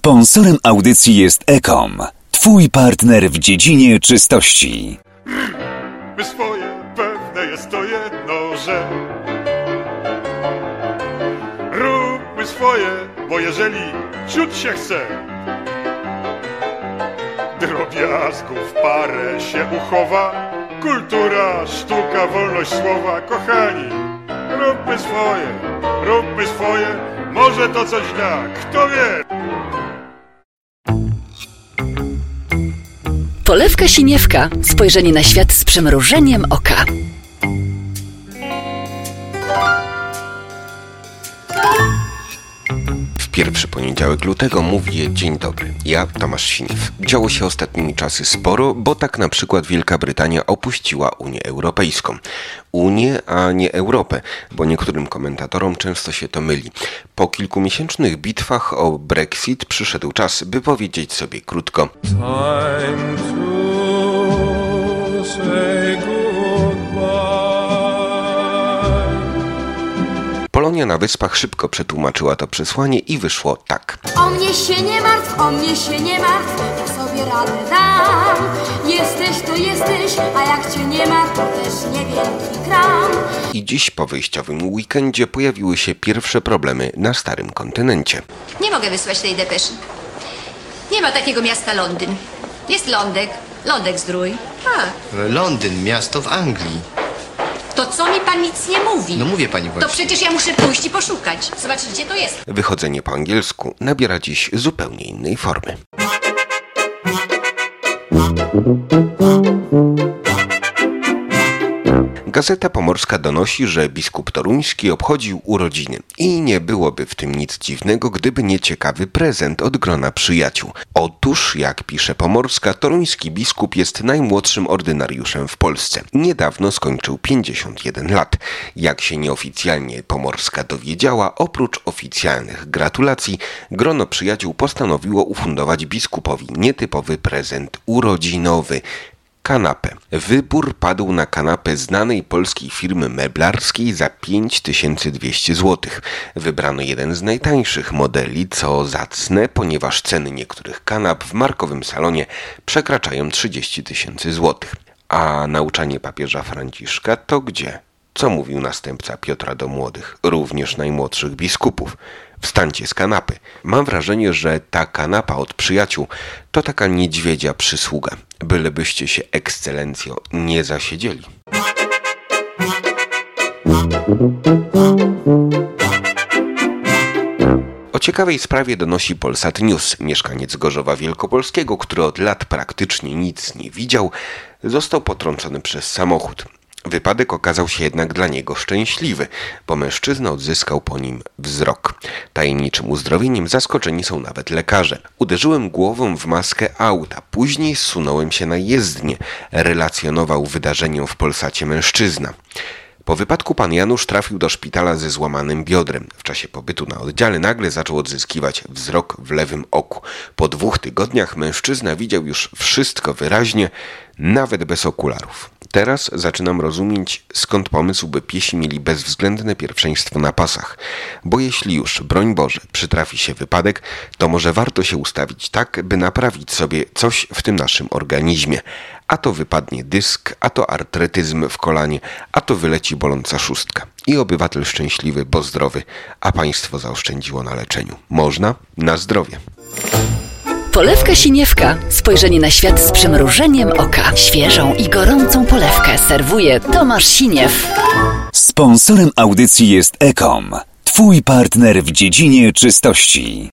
Sponsorem audycji jest Ecom, twój partner w dziedzinie czystości. My swoje, pewne jest to jedno, że róbmy swoje, bo jeżeli ciut się chce, drobiazgów parę się uchowa, kultura, sztuka, wolność słowa, kochani, róbmy swoje, może to coś da, kto wie. Polewka Siniewka. Spojrzenie na świat z przymrużeniem oka. W pierwszy poniedziałek lutego mówię dzień dobry. Ja, Tomasz Siniew. Działo się ostatnimi czasy sporo, bo tak na przykład Wielka Brytania opuściła Unię Europejską. Unię, a nie Europę, bo niektórym komentatorom często się to myli. Po kilkumiesięcznych bitwach o Brexit przyszedł czas, by powiedzieć sobie krótko: Time to say goodbye. Polonia na Wyspach szybko przetłumaczyła to przesłanie i wyszło tak. O mnie się nie martw, ja sobie radę dam. Jesteś to jesteś, a jak cię nie ma, to też niewielki kram. I dziś po wyjściowym weekendzie pojawiły się pierwsze problemy na starym kontynencie. Nie mogę wysłać tej depeszy. Nie ma takiego miasta Londyn. Jest Lądek Zdrój. Londyn, miasto w Anglii. To co mi pan nic nie mówi? No mówię pani właśnie. To przecież ja muszę pójść i poszukać. Zobaczyć, gdzie to jest. Wychodzenie po angielsku nabiera dziś zupełnie innej formy. Gazeta Pomorska donosi, że biskup toruński obchodził urodziny i nie byłoby w tym nic dziwnego, gdyby nie ciekawy prezent od grona przyjaciół. Otóż, jak pisze Pomorska, toruński biskup jest najmłodszym ordynariuszem w Polsce. Niedawno skończył 51 lat. Jak się nieoficjalnie Pomorska dowiedziała, oprócz oficjalnych gratulacji, grono przyjaciół postanowiło ufundować biskupowi nietypowy prezent urodzinowy. Kanapę. Wybór padł na kanapę znanej polskiej firmy meblarskiej za 5200 zł. Wybrano jeden z najtańszych modeli, co zacne, ponieważ ceny niektórych kanap w markowym salonie przekraczają 30 000 złotych. A nauczanie papieża Franciszka to gdzie? Co mówił następca Piotra do młodych, również najmłodszych biskupów? Wstańcie z kanapy. Mam wrażenie, że ta kanapa od przyjaciół to taka niedźwiedzia przysługa. Bylebyście się, ekscelencjo, nie zasiedzieli. O ciekawej sprawie donosi Polsat News. Mieszkaniec Gorzowa Wielkopolskiego, który od lat praktycznie nic nie widział, został potrącony przez samochód. Wypadek okazał się jednak dla niego szczęśliwy, bo mężczyzna odzyskał po nim wzrok. Tajemniczym uzdrowieniem zaskoczeni są nawet lekarze. Uderzyłem głową w maskę auta, później zsunąłem się na jezdnię, relacjonował wydarzenie w Polsacie mężczyzna. Po wypadku pan Janusz trafił do szpitala ze złamanym biodrem. W czasie pobytu na oddziale nagle zaczął odzyskiwać wzrok w lewym oku. Po 2 tygodniach mężczyzna widział już wszystko wyraźnie, nawet bez okularów. Teraz zaczynam rozumieć, skąd pomysł, by piesi mieli bezwzględne pierwszeństwo na pasach. Bo jeśli już, broń Boże, przytrafi się wypadek, to może warto się ustawić tak, by naprawić sobie coś w tym naszym organizmie. A to wypadnie dysk, a to artretyzm w kolanie, a to wyleci boląca szóstka. I obywatel szczęśliwy, bo zdrowy, a państwo zaoszczędziło na leczeniu. Można? Na zdrowie. Polewka Siniewka. Spojrzenie na świat z przymrużeniem oka. Świeżą i gorącą polewkę serwuje Tomasz Siniew. Sponsorem audycji jest Ecom, twój partner w dziedzinie czystości.